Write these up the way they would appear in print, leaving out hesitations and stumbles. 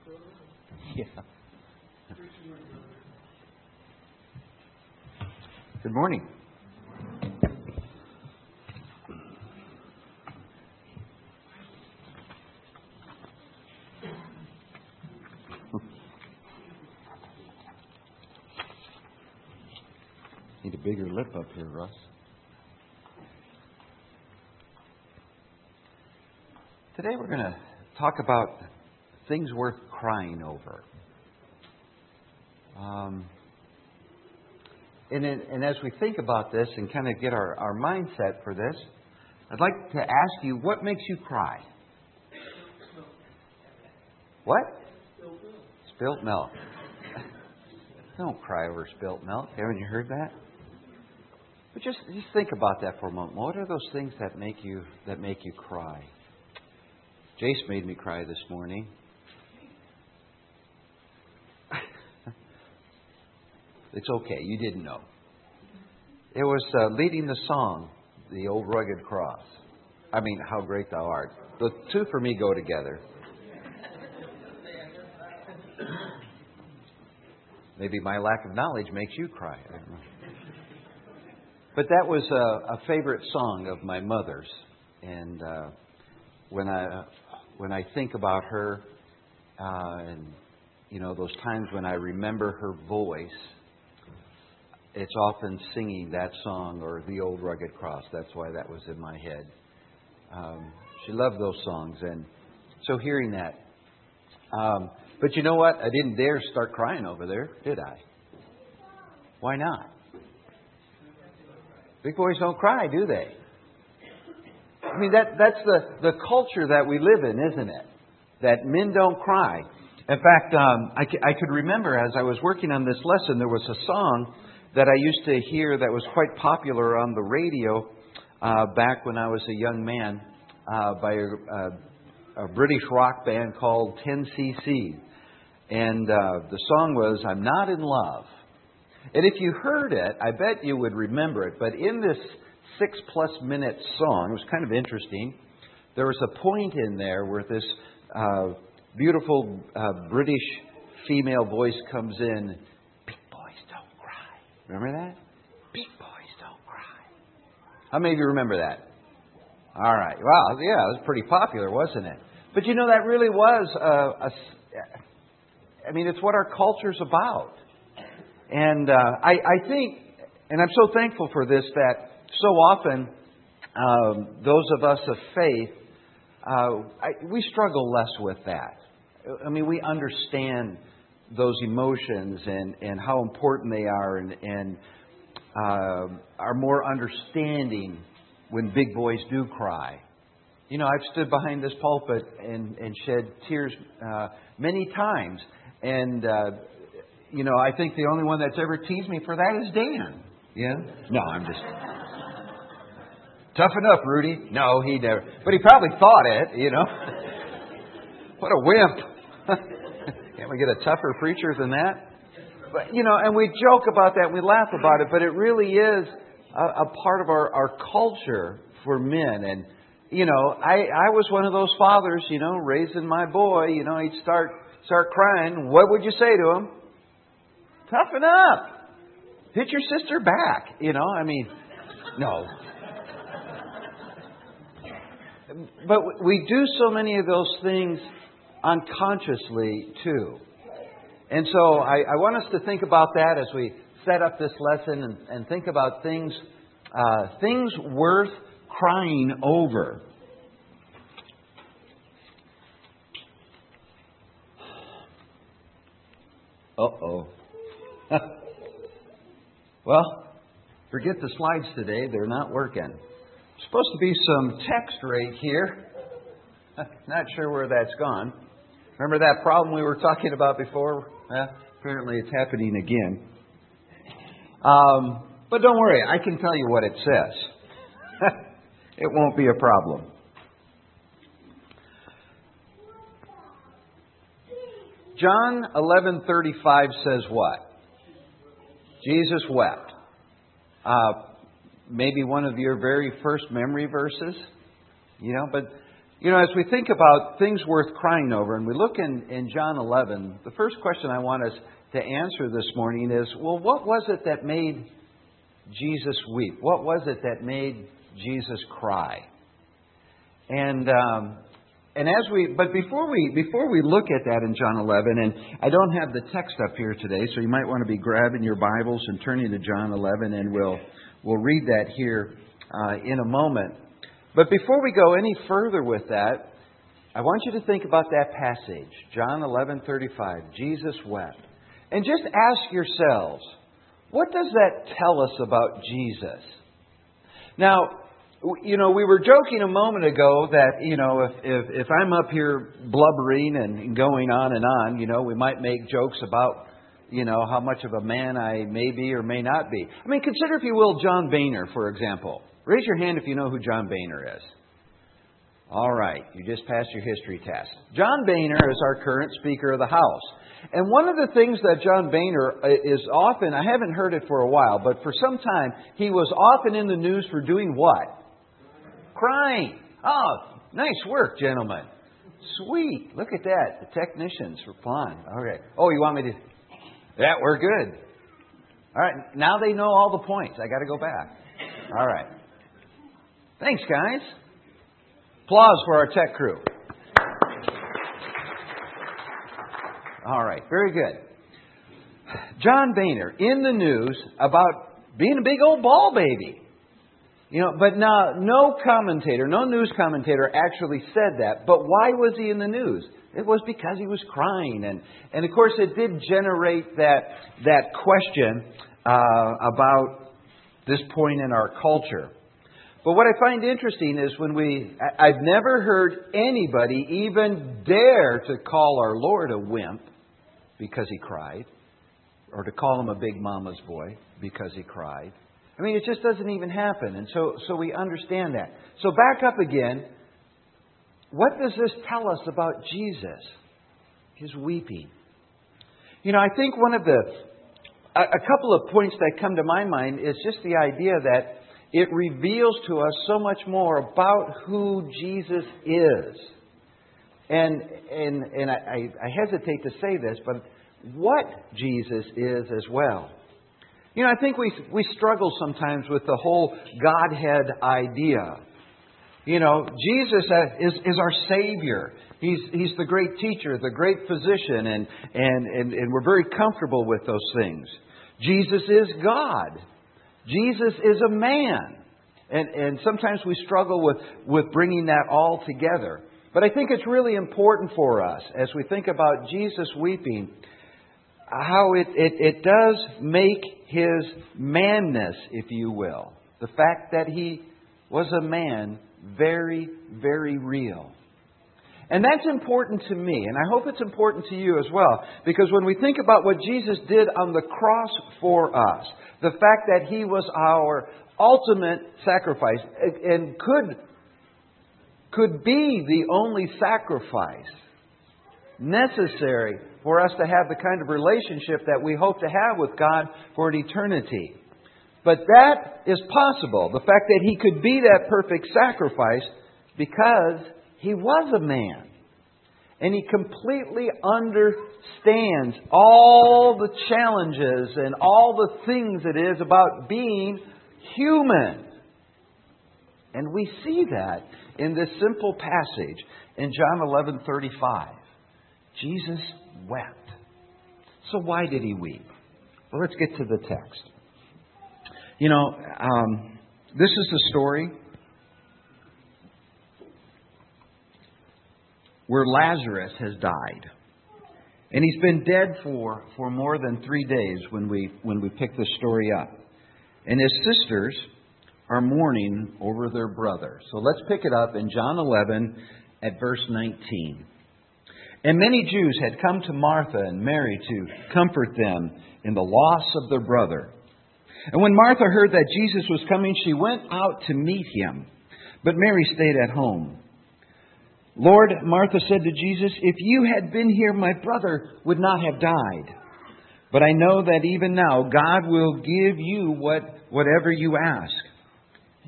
Yeah. Good morning. Need a bigger lip up here, Russ. Today we're going to talk about things worth crying over. And as we think about this and kind of get our mindset for this, I'd like to ask you, what makes you cry? What? Spilt milk. Don't cry over spilt milk. Haven't you heard that? But just think about that for a moment. What are those things that make you cry? Jace made me cry this morning. It's okay. You didn't know. It was leading the song, The Old Rugged Cross. I mean, How Great Thou Art. The two for me go together. Maybe my lack of knowledge makes you cry. I don't know. But that was a favorite song of my mother's. And when I think about her, and you know, those times when I remember her voice, it's often singing that song or The Old Rugged Cross. That's why that was in my head. She loved those songs, and so hearing that. But you know what? I didn't dare start crying over there, did I? Why not? Big boys don't cry, do they? I mean, that's the culture that we live in, isn't it? That men don't cry. In fact, I could remember as I was working on this lesson, there was a song that I used to hear that was quite popular on the radio back when I was a young man by a British rock band called 10cc. And the song was, I'm Not in Love. And if you heard it, I bet you would remember it. But in this 6+ minute song, it was kind of interesting. There was a point in there where this beautiful British female voice comes in. Big boys don't cry. Remember that? Big boys don't cry. How many of you remember that? All right. Well, yeah, it was pretty popular, wasn't it? But you know, that really was I mean, it's what our culture's about. And I think, and I'm so thankful for this, that so often those of us of faith, we struggle less with that. I mean, we understand those emotions and how important they are, and are more understanding when big boys do cry. You know, I've stood behind this pulpit and shed tears many times. And, you know, I think the only one that's ever teased me for that is Dan. Yeah? No, I'm just... Tough enough, Rudy. No, he never. But he probably thought it, you know. What a wimp. Can't we get a tougher preacher than that? But, you know, and we joke about that and we laugh about it, but it really is a part of our culture for men. And, you know, I was one of those fathers, you know, raising my boy. You know, he'd start crying. What would you say to him? Toughen up. Hit your sister back. You know, I mean, no. But we do so many of those things unconsciously too. And so I want us to think about that as we set up this lesson and think about things worth crying over. Uh-oh. Well, forget the slides today. They're not working. Supposed to be some text right here. Not sure where that's gone. Remember that problem we were talking about before? Apparently it's happening again. But don't worry, I can tell you what it says. It won't be a problem. John 11:35 says what? Jesus wept. Maybe one of your very first memory verses, you know, but You know, as we think about things worth crying over, and we look in John 11, the first question I want us to answer this morning is, well, what was it that made Jesus weep? What was it that made Jesus cry? But before we look at that in John 11, and I don't have the text up here today, so you might want to be grabbing your Bibles and turning to John 11, and we'll read that here in a moment. But before we go any further with that, I want you to think about that passage, John 11:35. Jesus wept, and just ask yourselves, what does that tell us about Jesus? Now, you know, we were joking a moment ago that, you know, if I'm up here blubbering and going on and on, you know, we might make jokes about, you know, how much of a man I may be or may not be. I mean, consider, if you will, John Boehner, for example. Raise your hand if you know who John Boehner is. All right, you just passed your history test. John Boehner is our current Speaker of the House. And one of the things that John Boehner is often, I haven't heard it for a while, but for some time, he was often in the news for doing what? Crying. Oh, nice work, gentlemen. Sweet. Look at that. The technicians replying. Okay. Oh, you want me to? Yeah, we're good. All right. Now they know all the points. I got to go back. All right. Thanks, guys. Applause for our tech crew. All right. Very good. John Boehner in the news about being a big old ball baby. You know, but now no news commentator actually said that. But why was he in the news? It was because he was crying. And of course, it did generate that question about this point in our culture. But what I find interesting is I've never heard anybody even dare to call our Lord a wimp because he cried, or to call him a big mama's boy because he cried. I mean, it just doesn't even happen. And so we understand that. So back up again. What does this tell us about Jesus? His weeping. You know, I think a couple of points that come to my mind is just the idea that it reveals to us so much more about who Jesus is. And I hesitate to say this, but what Jesus is as well. You know, I think we struggle sometimes with the whole Godhead idea. You know, Jesus is our Savior. He's the great teacher, the great physician, and we're very comfortable with those things. Jesus is God. Jesus is a man. And sometimes we struggle with bringing that all together. But I think it's really important for us, as we think about Jesus weeping, how it does make his manness, if you will, the fact that he was a man, very, very real. And that's important to me, and I hope it's important to you as well, because when we think about what Jesus did on the cross for us, the fact that he was our ultimate sacrifice and could be the only sacrifice necessary for us to have the kind of relationship that we hope to have with God for an eternity. But that is possible. The fact that he could be that perfect sacrifice because he was a man. And he completely understands all the challenges and all the things it is about being human. And we see that in this simple passage in John 11:35. Jesus wept. So why did he weep? Well, let's get to the text. You know, this is the story where Lazarus has died. And he's been dead for more than 3 days when we pick this story up. And his sisters are mourning over their brother. So let's pick it up in John 11 at verse 19. And many Jews had come to Martha and Mary to comfort them in the loss of their brother. And when Martha heard that Jesus was coming, she went out to meet him. But Mary stayed at home. Lord, Martha said to Jesus, if you had been here, my brother would not have died. But I know that even now God will give you whatever you ask.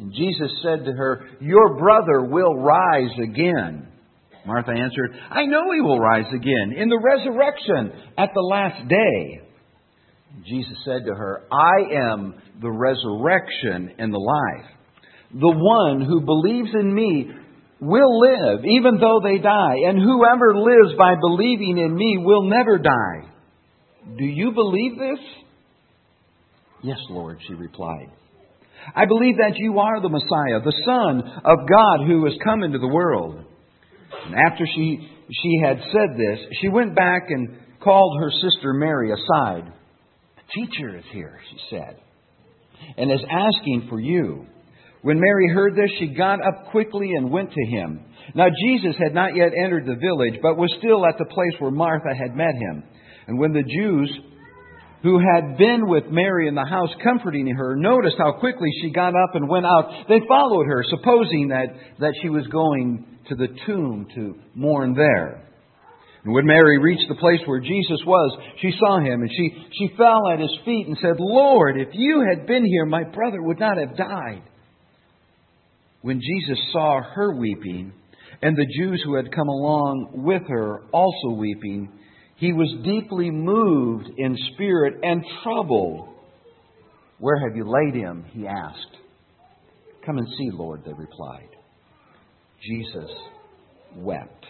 And Jesus said to her, "Your brother will rise again." Martha answered, "I know he will rise again in the resurrection at the last day." Jesus said to her, "I am the resurrection and the life. The one who believes in me will live, even though they die. And whoever lives by believing in me will never die. Do you believe this?" "Yes, Lord," she replied. "I believe that you are the Messiah, the Son of God who has come into the world." And after she had said this, she went back and called her sister Mary aside. "The teacher is here," she said, "and is asking for you." When Mary heard this, she got up quickly and went to him. Now Jesus had not yet entered the village, but was still at the place where Martha had met him. And when the Jews who had been with Mary in the house comforting her noticed how quickly she got up and went out, they followed her, supposing that she was going to the tomb to mourn there. And when Mary reached the place where Jesus was, she saw him, and she fell at his feet and said, "Lord, if you had been here, my brother would not have died." When Jesus saw her weeping, and the Jews who had come along with her also weeping, he was deeply moved in spirit and troubled. "Where have you laid him?" he asked. "Come and see, Lord," they replied. Jesus wept.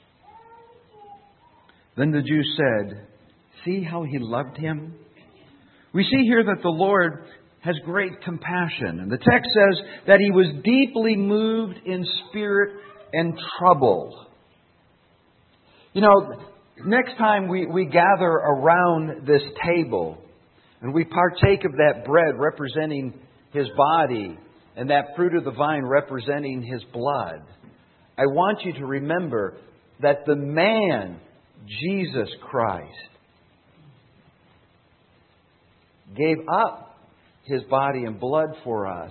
Then the Jews said, "See how he loved him?" We see here that the Lord has great compassion. And the text says that he was deeply moved in spirit and troubled. You know, next time we gather around this table and we partake of that bread representing his body and that fruit of the vine representing his blood, I want you to remember that the man, Jesus Christ, gave up his body and blood for us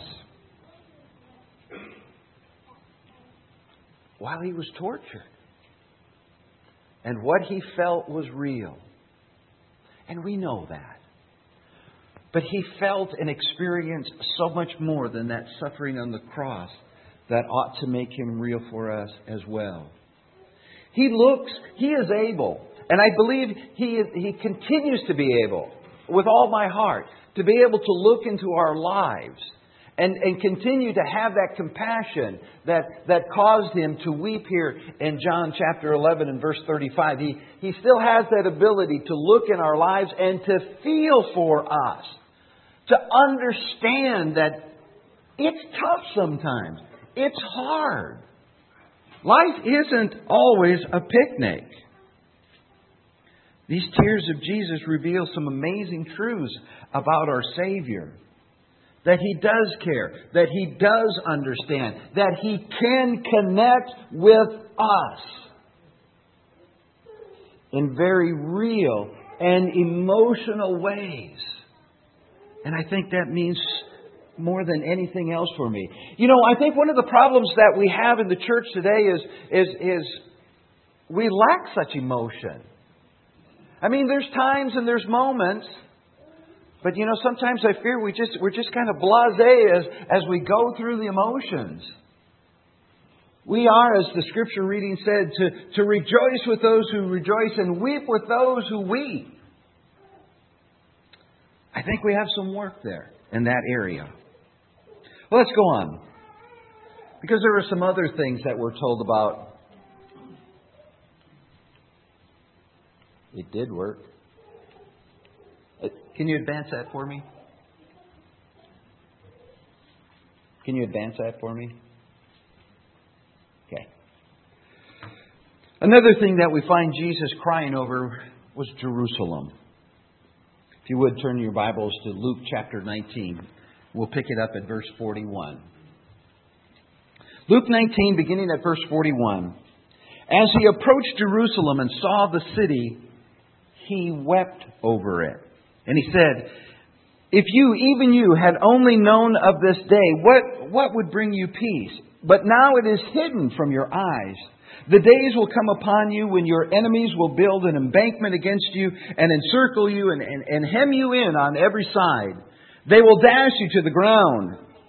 while he was tortured. And what he felt was real. And we know that. But he felt and experienced so much more than that suffering on the cross that ought to make him real for us as well. He is able, and I believe he continues to be able, with all my heart, to be able to look into our lives and continue to have that compassion that caused him to weep here in John chapter 11 and verse 35. He still has that ability to look in our lives and to feel for us, to understand that it's tough sometimes. It's hard. Life isn't always a picnic. These tears of Jesus reveal some amazing truths about our Savior. That He does care. That He does understand. That He can connect with us in very real and emotional ways. And I think that means more than anything else for me. You know, I think one of the problems that we have in the church today is we lack such emotion. I mean, there's times and there's moments, but you know, sometimes I fear we're just kind of blasé as we go through the emotions. We are, as the scripture reading said, to rejoice with those who rejoice and weep with those who weep. I think we have some work there in that area. Well, let's go on. Because there are some other things that we're told about. It did work. Can you advance that for me? Can you advance that for me? Okay. Another thing that we find Jesus crying over was Jerusalem. If you would turn your Bibles to Luke chapter 19. We'll pick it up at verse 41. Luke 19, beginning at verse 41. As he approached Jerusalem and saw the city, he wept over it. And he said, "If you, even you, had only known of this day, what would bring you peace? But now it is hidden from your eyes. The days will come upon you when your enemies will build an embankment against you and encircle you and hem you in on every side. They will dash you to the ground.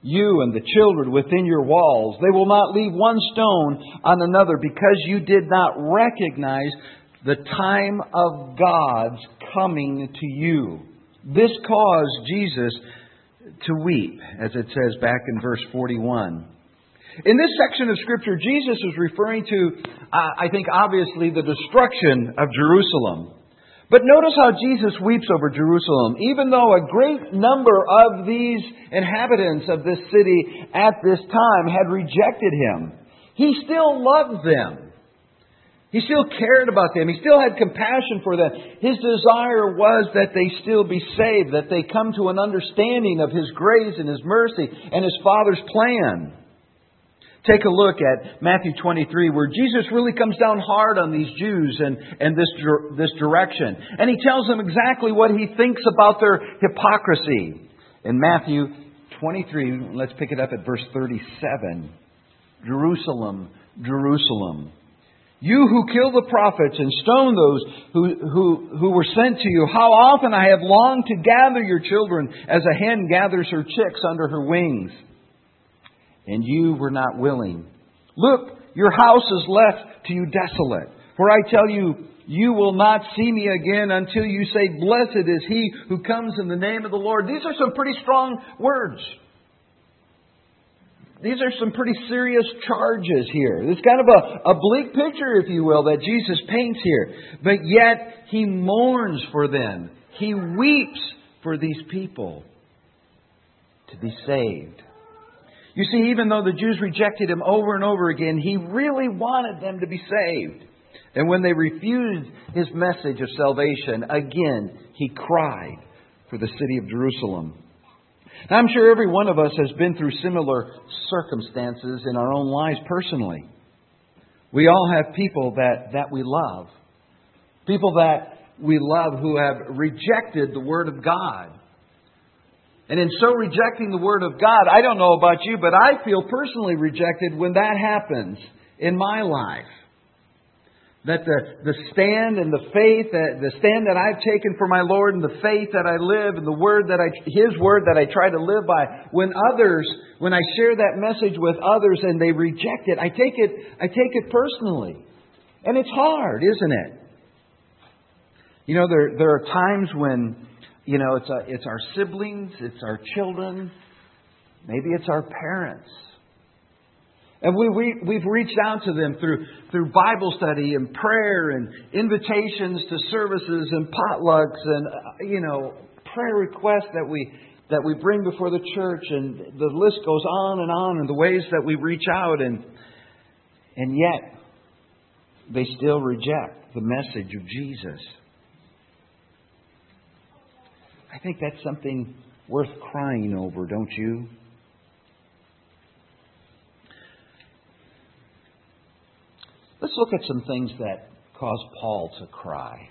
you and the children within your walls. They will not leave one stone on another, because you did not recognize the time of God's coming to you. This caused Jesus to weep, as it says back in verse 41. In this section of Scripture, Jesus is referring to, I think, obviously, the destruction of Jerusalem. But notice how Jesus weeps over Jerusalem. Even though a great number of these inhabitants of this city at this time had rejected Him, He still loved them. He still cared about them. He still had compassion for them. His desire was that they still be saved, that they come to an understanding of His grace and His mercy and His Father's plan. Take a look at Matthew 23, where Jesus really comes down hard on these Jews and this direction. And He tells them exactly what He thinks about their hypocrisy. In Matthew 23, let's pick it up at verse 37. Jerusalem, Jerusalem, you who kill the prophets and stone those who were sent to you, how often I have longed to gather your children as a hen gathers her chicks under her wings. And you were not willing. Look, your house is left to you desolate. For I tell you, you will not see me again until you say, blessed is he who comes in the name of the Lord. These are some pretty strong words. These are some pretty serious charges here. It's kind of a bleak picture, if you will, that Jesus paints here. But yet, He mourns for them. He weeps for these people to be saved. You see, even though the Jews rejected Him over and over again, He really wanted them to be saved. And when they refused His message of salvation, again, He cried for the city of Jerusalem. Now, I'm sure every one of us has been through similar circumstances in our own lives personally. We all have people that we love. People that we love who have rejected the Word of God. And in so rejecting the Word of God, I don't know about you, but I feel personally rejected when that happens in my life. That the stand and the faith, the stand that I've taken for my Lord and the faith that I live and the Word His Word that I try to live by, when I share that message with others and they reject it, I take it personally. And it's hard, isn't it? You know, there are times when, you know, it's our siblings, it's our children, maybe it's our parents. And we've reached out to them through Bible study and prayer and invitations to services and potlucks and, prayer requests that we bring before the church, and the list goes on and the ways that we reach out, and yet they still reject the message of Jesus. I think that's something worth crying over, don't you? Let's look at some things that caused Paul to cry.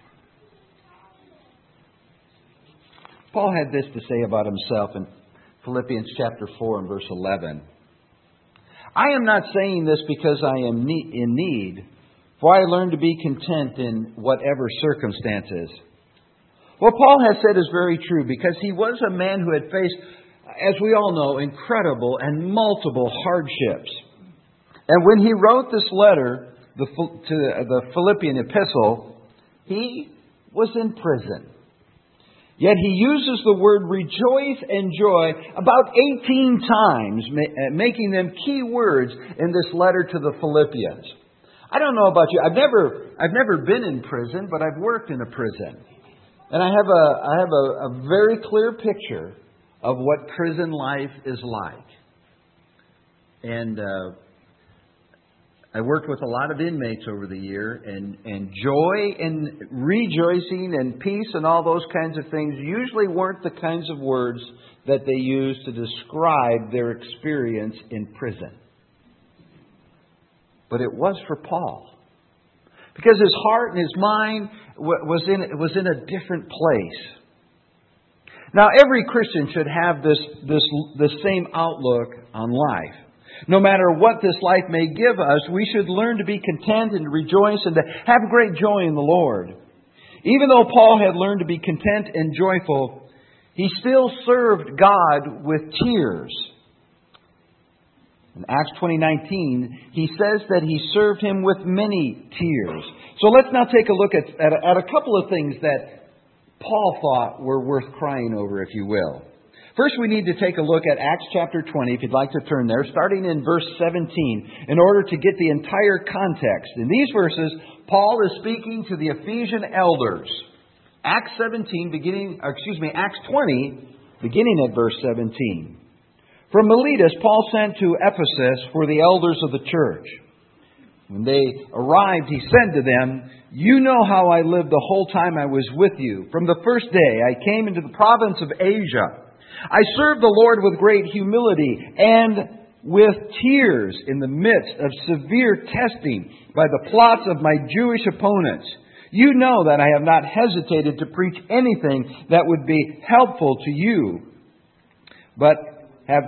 Paul had this to say about himself in Philippians chapter 4 and verse 11. I am not saying this because I am in need, for I learned to be content in whatever circumstances. What Paul has said is very true, because he was a man who had faced, as we all know, incredible and multiple hardships. And when he wrote this letter to the Philippian epistle, he was in prison. Yet he uses the word rejoice and joy about 18 times, making them key words in this letter to the Philippians. I don't know about you. I've never been in prison, but I've worked in a prison. And I have a very clear picture of what prison life is like. And I worked with a lot of inmates over the year, and joy and rejoicing and peace and all those kinds of things usually weren't the kinds of words that they used to describe their experience in prison. But it was for Paul, because his heart and his mind was in a different place. Now, every Christian should have this same outlook on life. No matter what this life may give us, we should learn to be content and to rejoice and to have great joy in the Lord. Even though Paul had learned to be content and joyful, he still served God with tears. In Acts 20:19, he says that he served him with many tears. So let's now take a look at a couple of things that Paul thought were worth crying over, if you will. First, we need to take a look at Acts chapter 20, if you'd like to turn there, starting in verse 17, in order to get the entire context. In these verses, Paul is speaking to the Ephesian elders. Acts 20, beginning at verse 17. From Miletus, Paul sent to Ephesus for the elders of the church. When they arrived, he said to them, "You know how I lived the whole time I was with you. From the first day I came into the province of Asia. I served the Lord with great humility and with tears in the midst of severe testing by the plots of my Jewish opponents. You know that I have not hesitated to preach anything that would be helpful to you, but have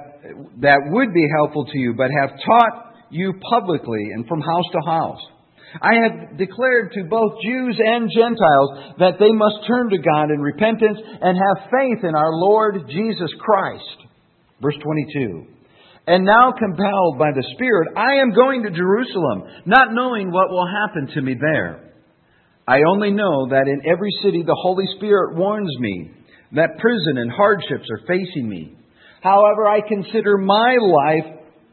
taught you publicly and from house to house. I have declared to both Jews and Gentiles that they must turn to God in repentance and have faith in our Lord Jesus Christ." Verse 22. "And now, compelled by the Spirit, I am going to Jerusalem, not knowing what will happen to me there. I only know that in every city the Holy Spirit warns me that prison and hardships are facing me. However, I consider my life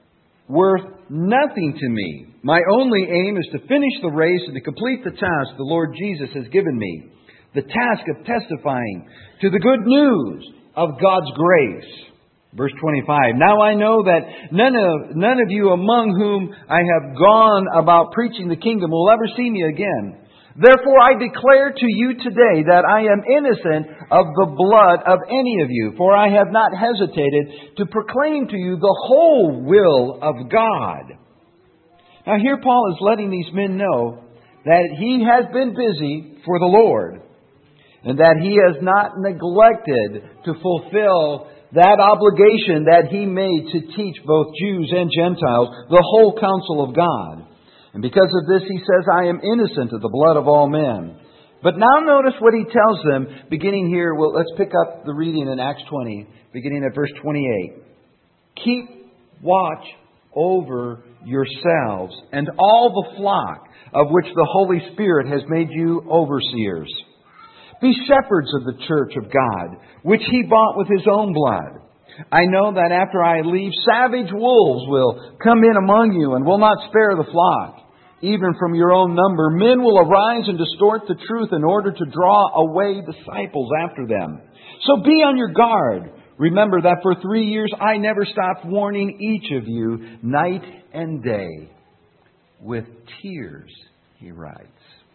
worth nothing to me. My only aim is to finish the race and to complete the task the Lord Jesus has given me, the task of testifying to the good news of God's grace." Verse 25. "Now I know that none of you among whom I have gone about preaching the kingdom will ever see me again. Therefore I declare to you today that I am innocent of the blood of any of you, for I have not hesitated to proclaim to you the whole will of God." Now here Paul is letting these men know that he has been busy for the Lord, and that he has not neglected to fulfill that obligation that he made to teach both Jews and Gentiles the whole counsel of God. And because of this, he says, "I am innocent of the blood of all men." But now notice what he tells them, beginning here. Well, let's pick up the reading in Acts 20, beginning at verse 28. "Keep watch over yourselves and all the flock of which the Holy Spirit has made you overseers. Be shepherds of the church of God, which He bought with His own blood. I know that after I leave, savage wolves will come in among you and will not spare the flock. Even from your own number, men will arise and distort the truth in order to draw away disciples after them. So be on your guard. Remember that for 3 years I never stopped warning each of you night and day with tears," he writes.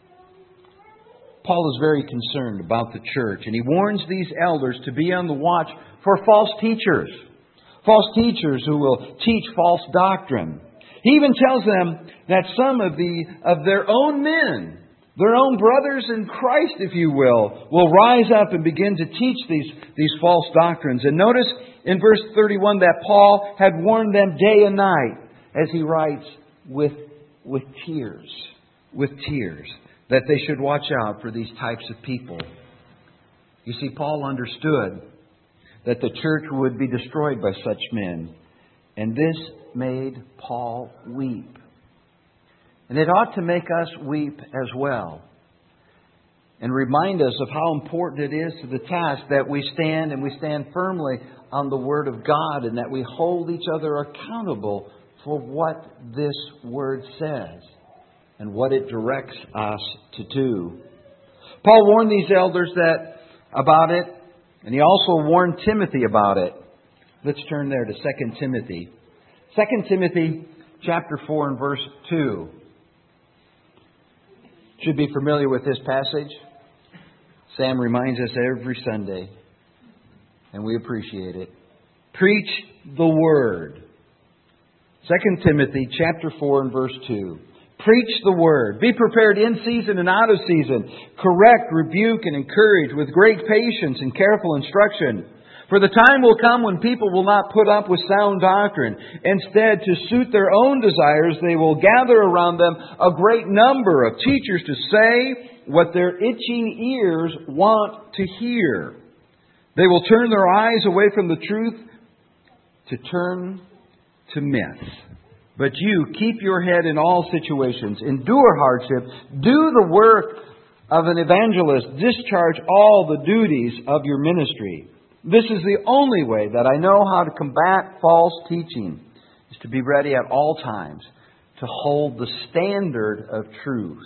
Paul is very concerned about the church, and he warns these elders to be on the watch for false teachers who will teach false doctrine. He even tells them that some of their own men, their own brothers in Christ, if you will rise up and begin to teach these false doctrines. And notice in verse 31 that Paul had warned them day and night, as he writes, with tears, that they should watch out for these types of people. You see, Paul understood that the church would be destroyed by such men, and this made Paul weep. And it ought to make us weep as well, and remind us of how important it is to the task that we stand firmly on the Word of God, and that we hold each other accountable for what this Word says and what it directs us to do. Paul warned these elders about it, and he also warned Timothy about it. Let's turn there to 2 Timothy. 2 Timothy chapter 4 and verse 2. Should be familiar with this passage. Sam reminds us every Sunday, and we appreciate it. Preach the Word. 2 Timothy chapter 4 and verse 2. Preach the Word. Be prepared in season and out of season. Correct, rebuke, and encourage with great patience and careful instruction. For the time will come when people will not put up with sound doctrine. Instead, to suit their own desires, they will gather around them a great number of teachers to say what their itching ears want to hear. They will turn their eyes away from the truth to turn to myths. But you keep your head in all situations, endure hardship, do the work of an evangelist, discharge all the duties of your ministry. This is the only way that I know how to combat false teaching, is to be ready at all times to hold the standard of truth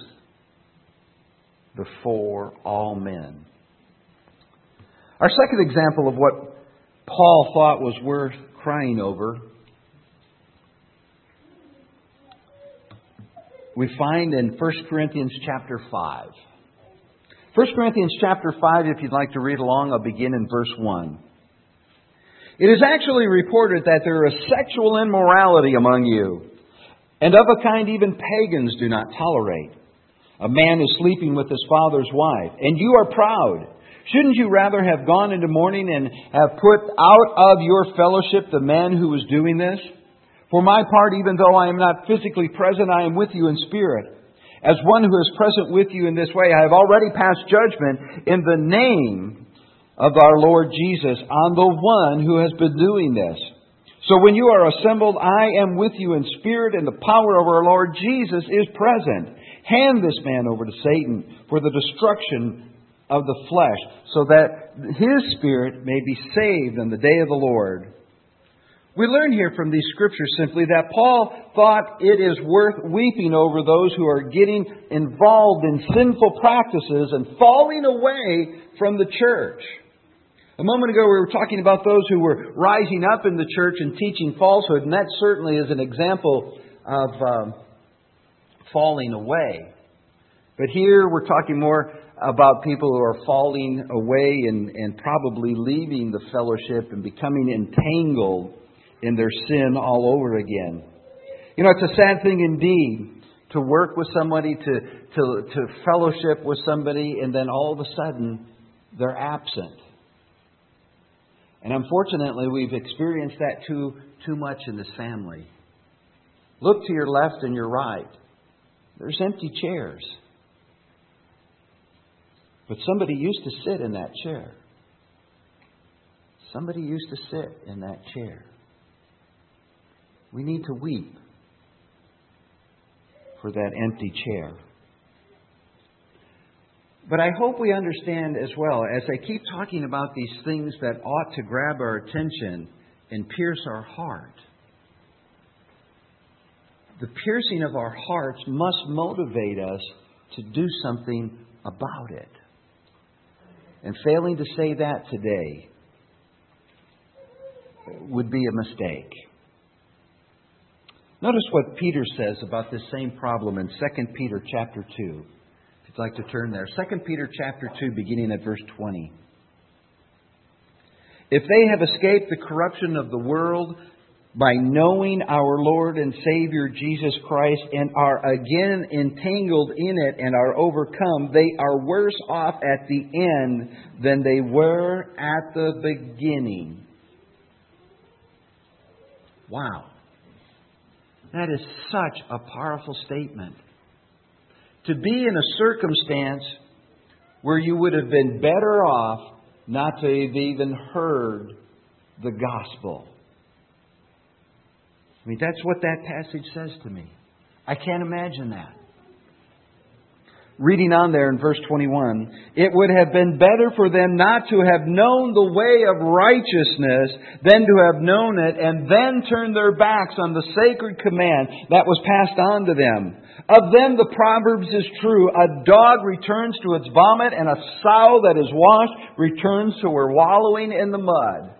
before all men. Our second example of what Paul thought was worth crying over, we find in 1 Corinthians chapter 5. 1 Corinthians chapter 5, if you'd like to read along, I'll begin in verse 1. It is actually reported that there is sexual immorality among you, and of a kind even pagans do not tolerate. A man is sleeping with his father's wife, and you are proud. Shouldn't you rather have gone into mourning and have put out of your fellowship the man who was doing this? For my part, even though I am not physically present, I am with you in spirit. As one who is present with you in this way, I have already passed judgment in the name of our Lord Jesus on the one who has been doing this. So when you are assembled, I am with you in spirit, and the power of our Lord Jesus is present. Hand this man over to Satan for the destruction of the flesh, so that his spirit may be saved on the day of the Lord. We learn here from these scriptures simply that Paul thought it is worth weeping over those who are getting involved in sinful practices and falling away from the church. A moment ago we were talking about those who were rising up in the church and teaching falsehood, and that certainly is an example of falling away. But here we're talking more about people who are falling away and probably leaving the fellowship and becoming entangled in their sin all over again. You know, it's a sad thing indeed to work with somebody, to fellowship with somebody, and then all of a sudden they're absent. And unfortunately, we've experienced that too much in this family. Look to your left and your right. There's empty chairs. But somebody used to sit in that chair. Somebody used to sit in that chair. We need to weep for that empty chair. But I hope we understand as well, as I keep talking about these things that ought to grab our attention and pierce our heart. The piercing of our hearts must motivate us to do something about it. And failing to say that today would be a mistake. Notice what Peter says about this same problem in 2 Peter chapter 2. If you'd like to turn there. 2 Peter chapter 2, beginning at verse 20. If they have escaped the corruption of the world by knowing our Lord and Savior Jesus Christ and are again entangled in it and are overcome, they are worse off at the end than they were at the beginning. Wow. That is such a powerful statement. To be in a circumstance where you would have been better off not to have even heard the gospel. I mean, that's what that passage says to me. I can't imagine that. Reading on there in verse 21, it would have been better for them not to have known the way of righteousness than to have known it and then turn their backs on the sacred command that was passed on to them. Of them the Proverbs is true. A dog returns to its vomit, and a sow that is washed returns to her wallowing in the mud.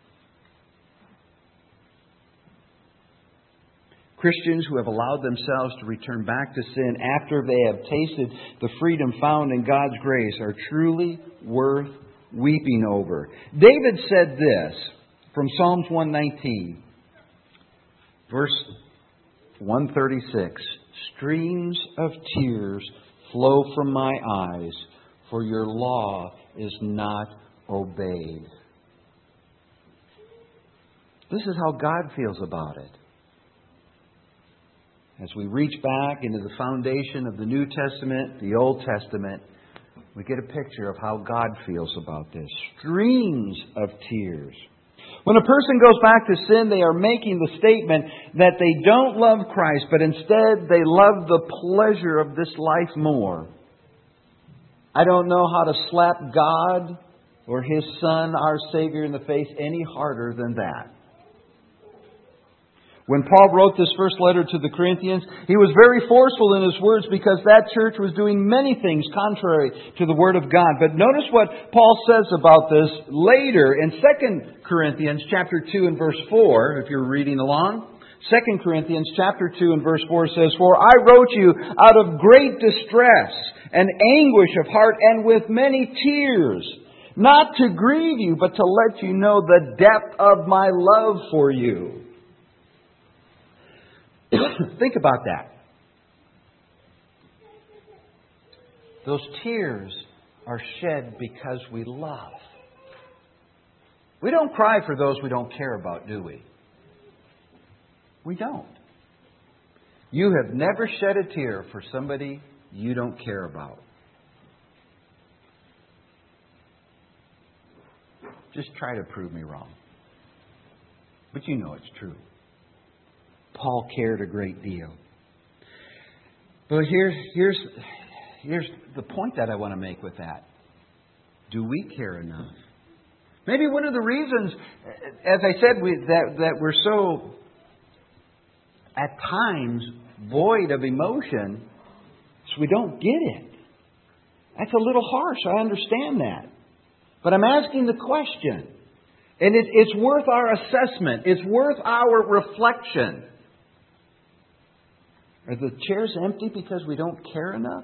Christians who have allowed themselves to return back to sin after they have tasted the freedom found in God's grace are truly worth weeping over. David said this from Psalms 119, verse 136. Streams of tears flow from my eyes, for your law is not obeyed. This is how God feels about it. As we reach back into the foundation of the New Testament, the Old Testament, we get a picture of how God feels about this. Streams of tears. When a person goes back to sin, they are making the statement that they don't love Christ, but instead they love the pleasure of this life more. I don't know how to slap God or His Son, our Savior, in the face any harder than that. When Paul wrote this first letter to the Corinthians, he was very forceful in his words because that church was doing many things contrary to the Word of God. But notice what Paul says about this later in 2 Corinthians chapter 2 and verse 4, if you're reading along. 2 Corinthians chapter 2 and verse 4 says, "For I wrote you out of great distress and anguish of heart and with many tears, not to grieve you, but to let you know the depth of my love for you." Think about that. Those tears are shed because we love. We don't cry for those we don't care about, do we? We don't. You have never shed a tear for somebody you don't care about. Just try to prove me wrong. But you know it's true. Paul cared a great deal. But here's the point that I want to make with that. Do we care enough? Maybe one of the reasons, as I said, that we're so, at times, void of emotion, is we don't get it. That's a little harsh. I understand that. But I'm asking the question. And it's worth our assessment. It's worth our reflection. Are the chairs empty because we don't care enough?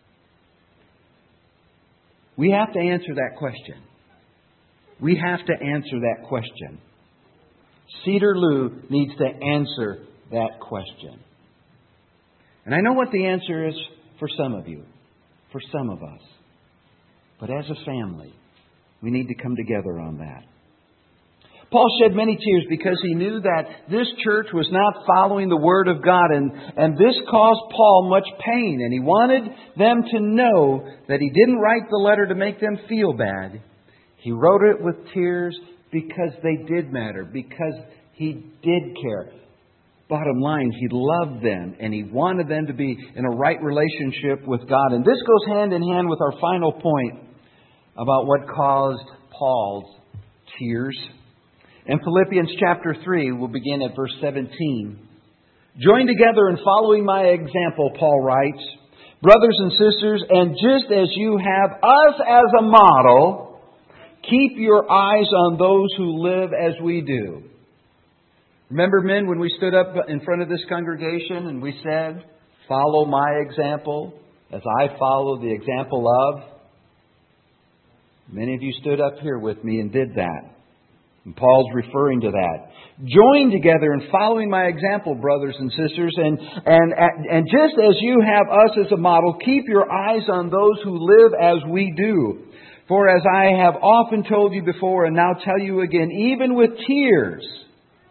We have to answer that question. We have to answer that question. Cedarloo needs to answer that question. And I know what the answer is for some of you, for some of us. But as a family, we need to come together on that. Paul shed many tears because he knew that this church was not following the Word of God, and this caused Paul much pain. And he wanted them to know that he didn't write the letter to make them feel bad. He wrote it with tears because they did matter, because he did care. Bottom line, he loved them, and he wanted them to be in a right relationship with God. And this goes hand in hand with our final point about what caused Paul's tears. In Philippians chapter 3, we'll begin at verse 17. "Join together in following my example," Paul writes, "brothers and sisters, and just as you have us as a model, keep your eyes on those who live as we do." Remember, men, when we stood up in front of this congregation and we said, "Follow my example as I follow the example of..." Many of you stood up here with me and did that. And Paul's referring to that. "Join together in following my example, brothers and sisters, and just as you have us as a model, keep your eyes on those who live as we do. For as I have often told you before, and now tell you again, even with tears,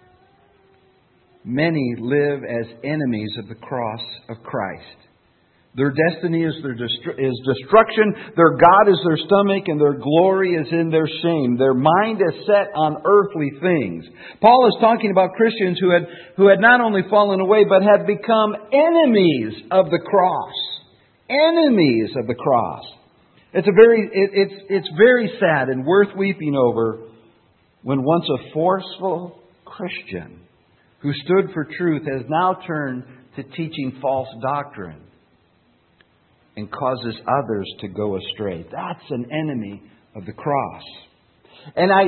many live as enemies of the cross of Christ. Their destiny is destruction. Their God is their stomach, and their glory is in their shame. Their mind is set on earthly things." Paul is talking about Christians who had not only fallen away, but had become enemies of the cross. Enemies of the cross. It's very sad and worth weeping over when once a forceful Christian who stood for truth has now turned to teaching false doctrine and causes others to go astray. That's an enemy of the cross. And I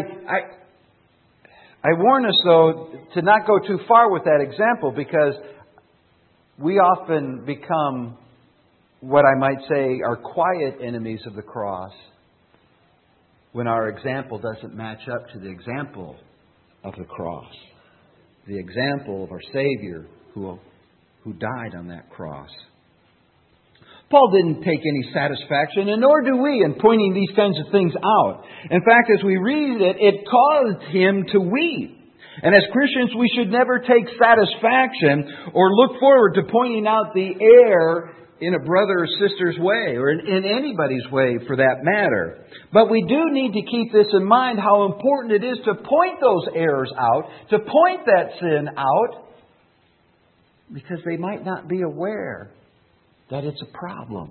warn us, though, to not go too far with that example, because we often become what I might say are quiet enemies of the cross when our example doesn't match up to the example of the cross. The example of our Savior who died on that cross. Paul didn't take any satisfaction, and nor do we, in pointing these kinds of things out. In fact, as we read it, it caused him to weep. And as Christians, we should never take satisfaction or look forward to pointing out the error in a brother or sister's way, or in anybody's way for that matter. But we do need to keep this in mind, how important it is to point those errors out, to point that sin out, because they might not be aware that it's a problem.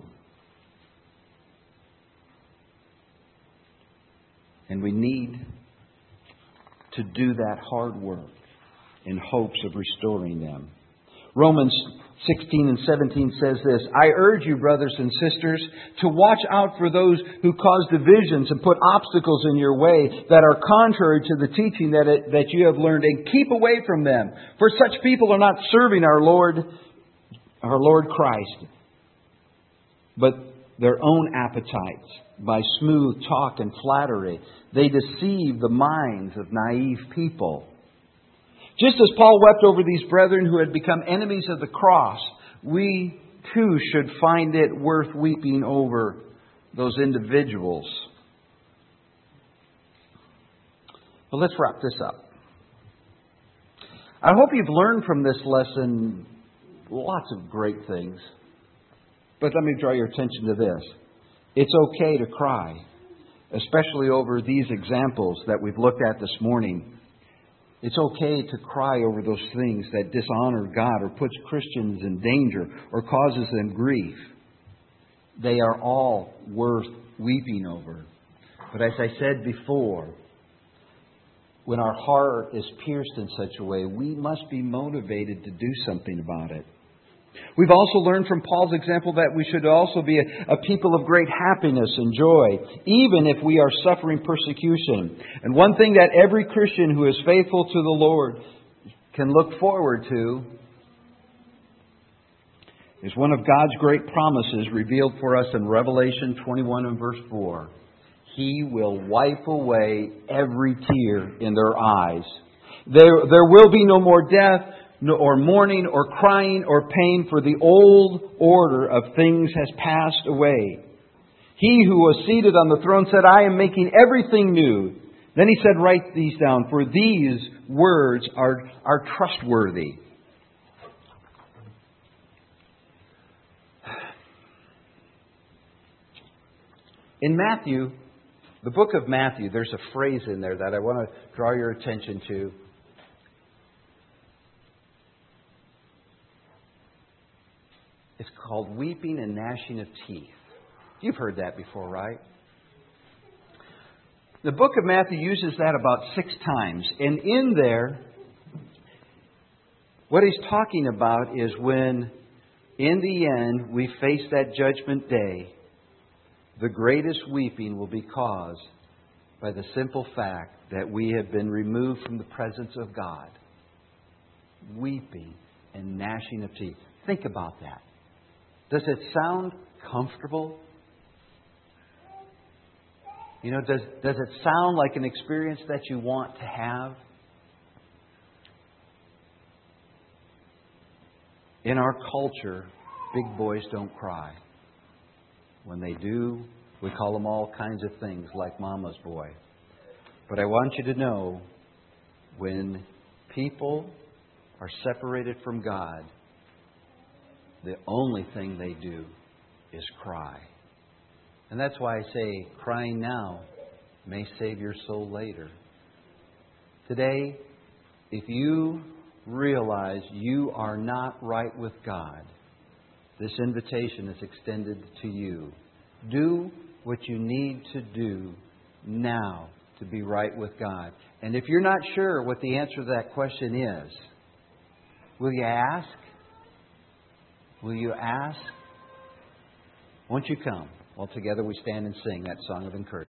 And we need to do that hard work in hopes of restoring them. Romans 16 and 17 says this, I urge you, brothers and sisters, to watch out for those who cause divisions and put obstacles in your way that are contrary to the teaching that you have learned, and keep away from them. For such people are not serving our Lord Christ, but their own appetites. By smooth talk and flattery, they deceive the minds of naive people. Just as Paul wept over these brethren who had become enemies of the cross, we too should find it worth weeping over those individuals. Well, let's wrap this up. I hope you've learned from this lesson lots of great things. But let me draw your attention to this. It's okay to cry, especially over these examples that we've looked at this morning. It's okay to cry over those things that dishonor God or puts Christians in danger or causes them grief. They are all worth weeping over. But as I said before, when our heart is pierced in such a way, we must be motivated to do something about it. We've also learned from Paul's example that we should also be a people of great happiness and joy, even if we are suffering persecution. And one thing that every Christian who is faithful to the Lord can look forward to is one of God's great promises revealed for us in Revelation 21 and verse 4. He will wipe away every tear in their eyes. There will be no more death, or mourning, or crying, or pain, for the old order of things has passed away. He who was seated on the throne said, I am making everything new. Then He said, write these down, for these words are trustworthy. In Matthew, the book of Matthew, there's a phrase in there that I want to draw your attention to. It's called weeping and gnashing of teeth. You've heard that before, right? The book of Matthew uses that about 6 times. And in there, what he's talking about is when, in the end, we face that judgment day, the greatest weeping will be caused by the simple fact that we have been removed from the presence of God. Weeping and gnashing of teeth. Think about that. Does it sound comfortable? You know, does it sound like an experience that you want to have? In our culture, big boys don't cry. When they do, we call them all kinds of things like mama's boy. But I want you to know, when people are separated from God, the only thing they do is cry. And that's why I say, crying now may save your soul later. Today, if you realize you are not right with God, this invitation is extended to you. Do what you need to do now to be right with God. And if you're not sure what the answer to that question is, will you ask? Will you ask? Won't you come? All together we stand and sing that song of encouragement.